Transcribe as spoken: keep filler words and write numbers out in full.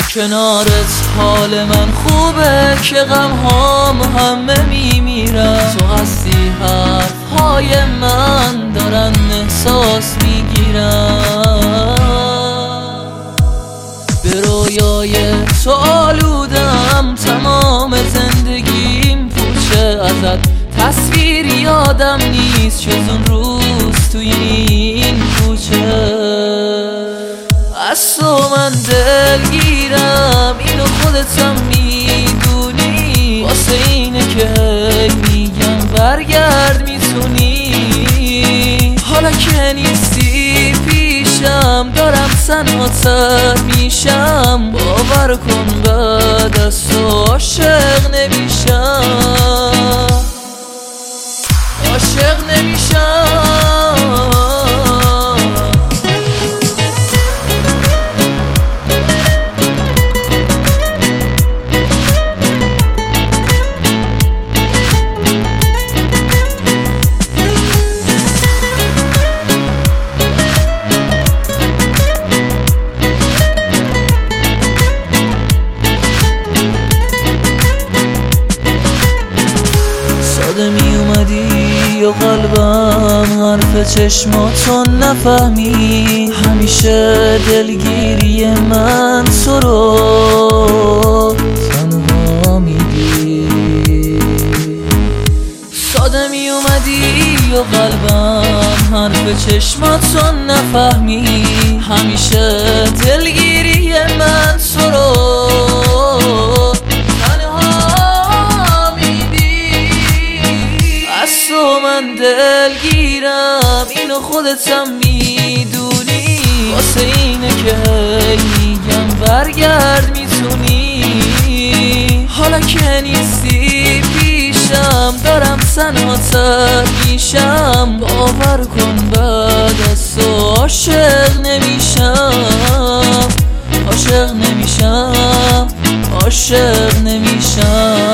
کنارت حال من خوبه که غم هام همه میمیرم. تو هستی حرف های من دارن احساس میگیرم. به رویای تو آلودم، تمام زندگیم پوچه ازت. تصویر یادم نیست جز اون روز توی این کوچه. از تو من دلگیرم، اینو خودتم میدونی. واسه اینه که میگم برگرد میتونی. حالا که نیستی پیشم دارم سناتر میشم. باور کن بعد از تو عاشق نمیشم، عاشق نمیشم. می اومدی و قلبم حرف چشماتو نفهمی. همیشه دلگیری من تو رو تنها میدی. ساده می اومدی و قلبم حرف چشماتو نفهمی. همیشه دلگیری من تو رو تو من دلگیرم، اینو خودتم میدونی. واسه اینه که میگم برگرد میتونی. حالا که نیستی پیشم دارم سناتر میشم. باور کن بعد از تو عاشق نمیشم، عاشق نمیشم، عاشق نمیشم.